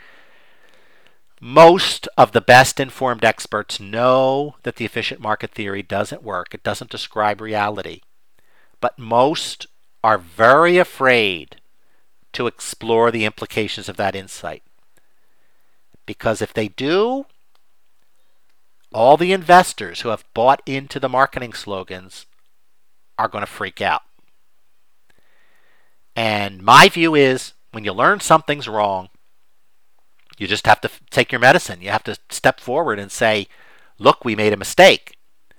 most of the best informed experts know that the efficient market theory doesn't work. It doesn't describe reality. But most are very afraid to explore the implications of that insight. Because if they do, all the investors who have bought into the marketing slogans are going to freak out. And my view is, when you learn something's wrong, you just have to take your medicine. You have to step forward and say, look, we made a mistake.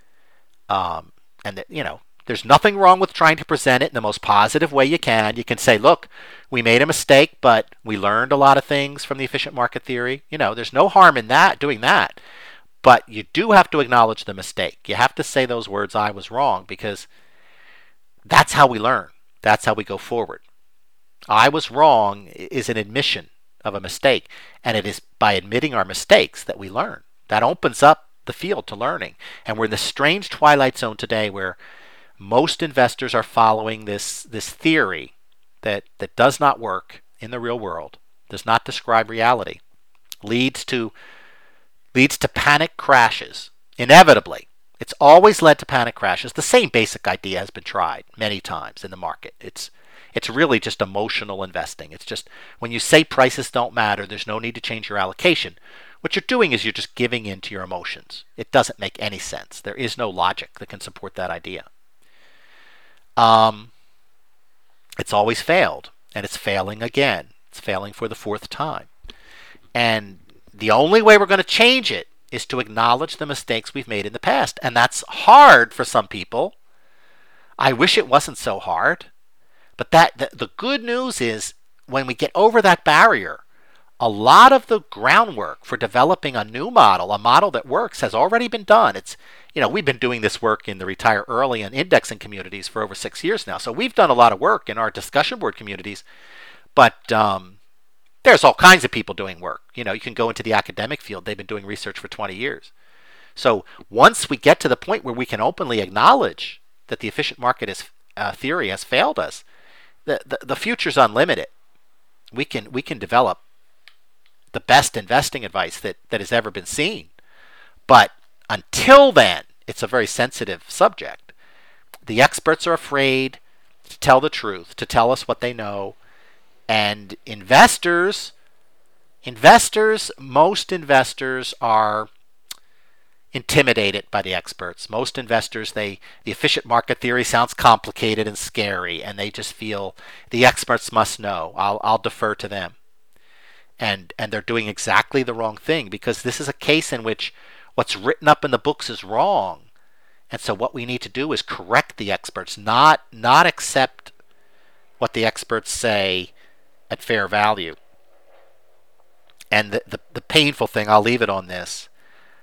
There's nothing wrong with trying to present it in the most positive way you can. You can say, look, we made a mistake, but we learned a lot of things from the efficient market theory. There's no harm in doing that. But you do have to acknowledge the mistake. You have to say those words, I was wrong, because that's how we learn. That's how we go forward. I was wrong is an admission of a mistake, and it is by admitting our mistakes that we learn. That opens up the field to learning. And we're in this strange twilight zone today where most investors are following this theory that does not work in the real world, does not describe reality, leads to panic crashes, inevitably. It's always led to panic crashes. The same basic idea has been tried many times in the market. It's really just emotional investing. It's just when you say prices don't matter, there's no need to change your allocation. What you're doing is you're just giving in to your emotions. It doesn't make any sense. There is no logic that can support that idea. It's always failed, and it's failing again. It's failing for the fourth time. And the only way we're going to change it is to acknowledge the mistakes we've made in the past. And that's hard for some people. I wish it wasn't so hard. But the good news is when we get over that barrier, a lot of the groundwork for developing a new model, a model that works, has already been done. We've been doing this work in the retire early and indexing communities for over 6 years now. So we've done a lot of work in our discussion board communities. But there's all kinds of people doing work. You can go into the academic field. They've been doing research for 20 years. So once we get to the point where we can openly acknowledge that the efficient market theory has failed us, the future's unlimited. We can develop the best investing advice that has ever been seen. But until then, it's a very sensitive subject. The experts are afraid to tell the truth, to tell us what they know. And investors, most investors are intimidated by the experts. Most investors, the efficient market theory sounds complicated and scary, and they just feel the experts must know. I'll defer to them. And they're doing exactly the wrong thing, because this is a case in which what's written up in the books is wrong. And so what we need to do is correct the experts, not accept what the experts say at fair value. And the painful thing, I'll leave it on this.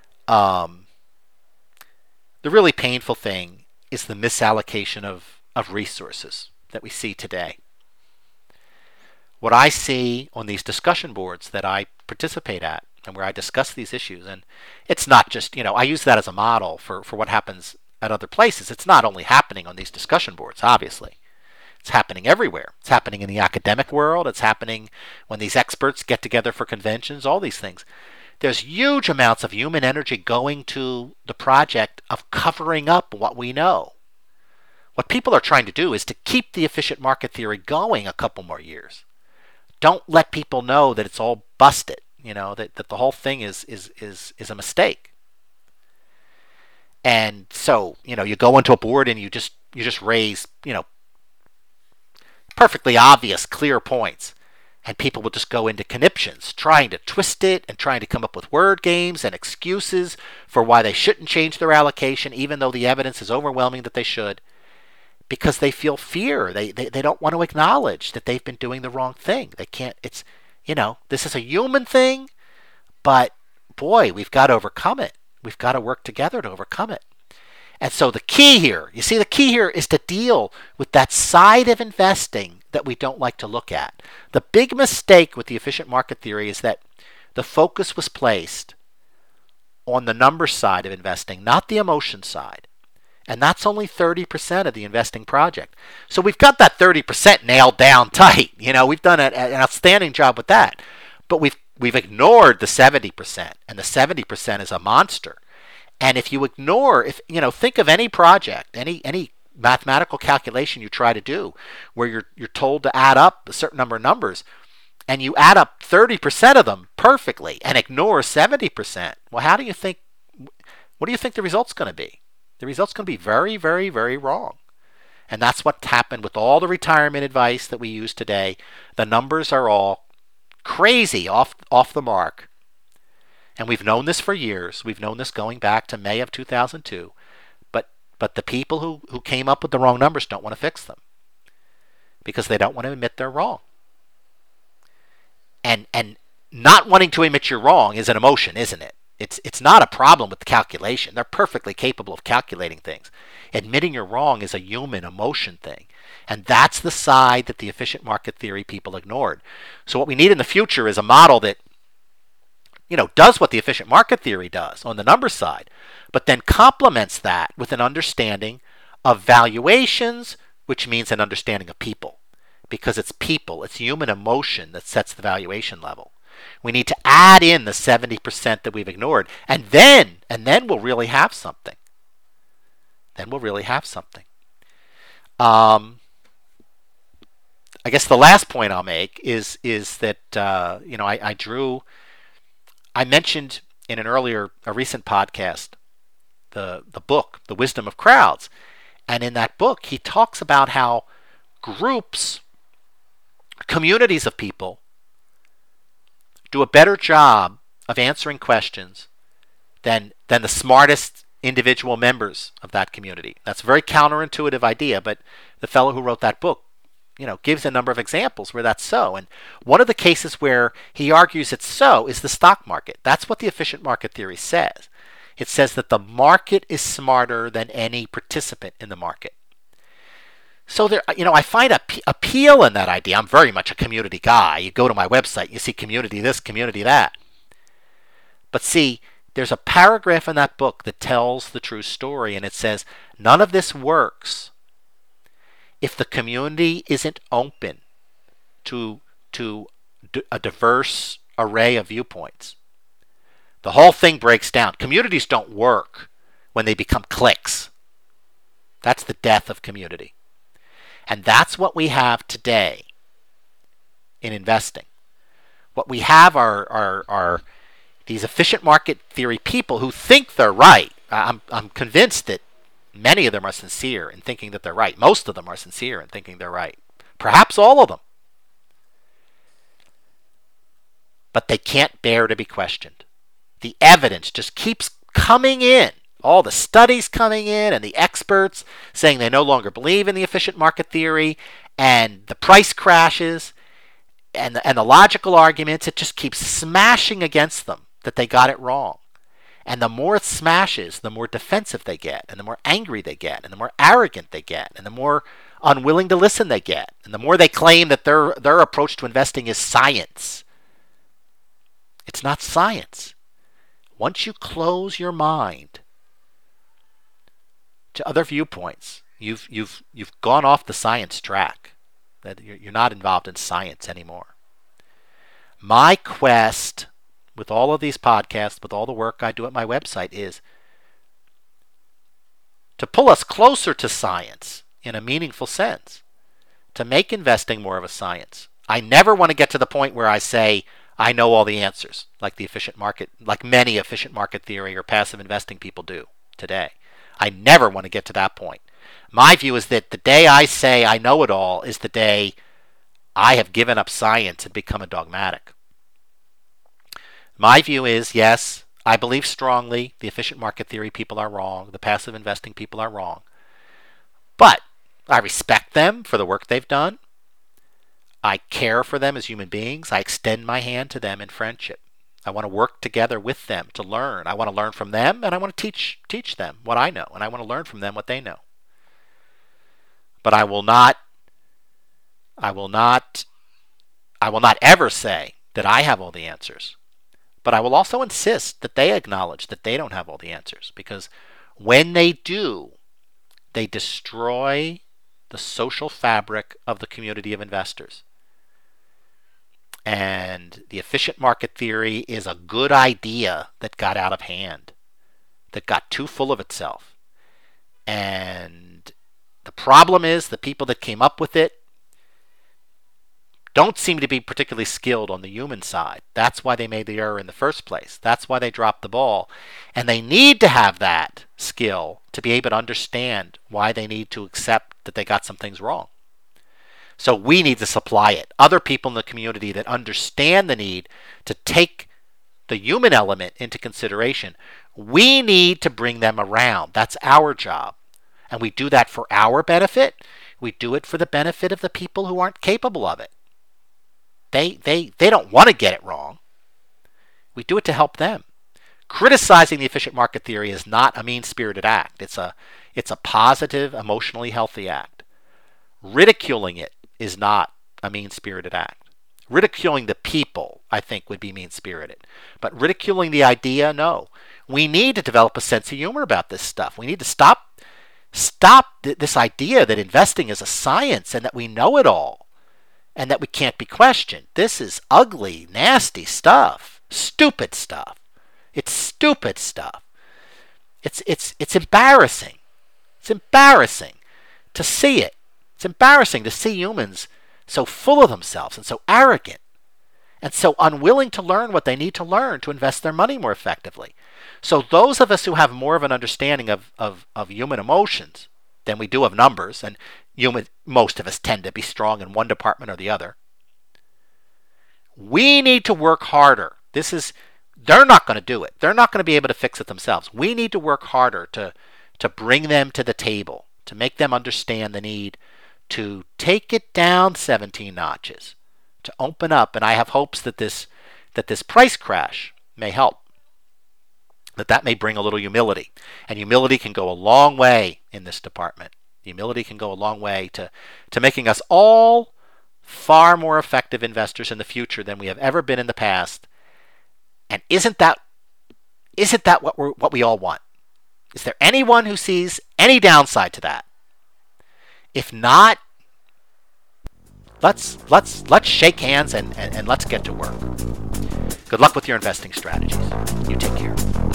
The really painful thing is the misallocation of resources that we see today. What I see on these discussion boards that I participate at and where I discuss these issues, and it's not just, I use that as a model for what happens at other places. It's not only happening on these discussion boards, obviously. It's happening everywhere. It's happening in the academic world. It's happening when these experts get together for conventions, all these things. There's huge amounts of human energy going to the project of covering up what we know. What people are trying to do is to keep the efficient market theory going a couple more years. Don't let people know that it's all busted, that the whole thing is a mistake. And so, you go into a board and you just raise, perfectly obvious, clear points. And people will just go into conniptions, trying to twist it and trying to come up with word games and excuses for why they shouldn't change their allocation, even though the evidence is overwhelming that they should, because they feel fear. They don't want to acknowledge that they've been doing the wrong thing. They can't, this is a human thing, but boy, we've got to overcome it. We've got to work together to overcome it. And so the key here is to deal with that side of investing that we don't like to look at. The big mistake with the efficient market theory is that the focus was placed on the number side of investing, not the emotion side. And that's only 30% of the investing project. So we've got that 30% nailed down tight. We've done an outstanding job with that. But we've ignored the 70%, and the 70% is a monster. And if you ignore, think of any project, any mathematical calculation you try to do, where you're told to add up a certain number of numbers, and you add up 30% of them perfectly and ignore 70%. Well, what do you think the result's going to be? The result's going to be very, very, very wrong. And that's what happened with all the retirement advice that we use today. The numbers are all crazy, off the mark. And we've known this for years. We've known this going back to May of 2002. But the people who came up with the wrong numbers don't want to fix them because they don't want to admit they're wrong. And not wanting to admit you're wrong is an emotion, isn't it? It's not a problem with the calculation. They're perfectly capable of calculating things. Admitting you're wrong is a human emotion thing. And that's the side that the efficient market theory people ignored. So what we need in the future is a model that does what the efficient market theory does on the number side, but then complements that with an understanding of valuations, which means an understanding of people. Because it's people, it's human emotion that sets the valuation level. We need to add in the 70% that we've ignored, and then we'll really have something. I guess the last point I'll make is that I mentioned in a recent podcast, the book, The Wisdom of Crowds. And in that book, he talks about how groups, communities of people, do a better job of answering questions than the smartest individual members of that community. That's a very counterintuitive idea, but the fellow who wrote that book gives a number of examples where that's so. And one of the cases where he argues it's so is the stock market. That's what the efficient market theory says. It says that the market is smarter than any participant in the market. So there, I find appeal in that idea. I'm very much a community guy. You go to my website, you see community this, community that. But see, there's a paragraph in that book that tells the true story, and it says none of this works if the community isn't open to a diverse array of viewpoints. The whole thing breaks down. Communities don't work when they become cliques. That's the death of community. And that's what we have today in investing. What we have are these efficient market theory people who think they're right. I'm convinced that many of them are sincere in thinking that they're right. Most of them are sincere in thinking they're right. Perhaps all of them. But they can't bear to be questioned. The evidence just keeps coming in. All the studies coming in and the experts saying they no longer believe in the efficient market theory, and the price crashes. and the logical arguments, it just keeps smashing against them that they got it wrong. And the more it smashes, the more defensive they get, and the more angry they get, and the more arrogant they get, and the more unwilling to listen they get, and the more they claim that their approach to investing is science. It's not science. Once you close your mind to other viewpoints, you've gone off the science track. That you're not involved in science anymore. My quest with all of these podcasts, with all the work I do at my website, is to pull us closer to science in a meaningful sense, to make investing more of a science. I never want to get to the point where I say I know all the answers, like many efficient market theory or passive investing people do today. I never want to get to that point. My view is that the day I say I know it all is the day I have given up science and become a dogmatic. My view is, yes, I believe strongly the efficient market theory people are wrong, the passive investing people are wrong. But I respect them for the work they've done. I care for them as human beings. I extend my hand to them in friendship. I want to work together with them to learn. I want to learn from them, and I want to teach them what I know, and I want to learn from them what they know. But I will not ever say that I have all the answers. But I will also insist that they acknowledge that they don't have all the answers, because when they do, they destroy the social fabric of the community of investors. And the efficient market theory is a good idea that got out of hand, that got too full of itself. And the problem is the people that came up with it don't seem to be particularly skilled on the human side. That's why they made the error in the first place. That's why they dropped the ball. And they need to have that skill to be able to understand why they need to accept that they got some things wrong. So we need to supply it. Other people in the community that understand the need to take the human element into consideration, we need to bring them around. That's our job. And we do that for our benefit. We do it for the benefit of the people who aren't capable of it. They don't want to get it wrong. We do it to help them. Criticizing the efficient market theory is not a mean-spirited act. It's a positive, emotionally healthy act. Ridiculing it is not a mean-spirited act. Ridiculing the people, I think, would be mean-spirited. But ridiculing the idea, no. We need to develop a sense of humor about this stuff. We need to stop this idea that investing is a science and that we know it all and that we can't be questioned. This is ugly, nasty stuff. Stupid stuff. It's stupid stuff. It's embarrassing. It's embarrassing to see it. It's embarrassing to see humans so full of themselves and so arrogant and so unwilling to learn what they need to learn to invest their money more effectively. So those of us who have more of an understanding of human emotions than we do of numbers, and most of us tend to be strong in one department or the other, we need to work harder. They're not going to do it. They're not going to be able to fix it themselves. We need to work harder to bring them to the table, to make them understand the need to take it down 17 notches, to open up. And I have hopes that this price crash may help, that may bring a little humility. And humility can go a long way in this department. Humility can go a long way to making us all far more effective investors in the future than we have ever been in the past. And isn't that what we all want? Is there anyone who sees any downside to that? If not, let's shake hands and let's get to work. Good luck with your investing strategies. You take care.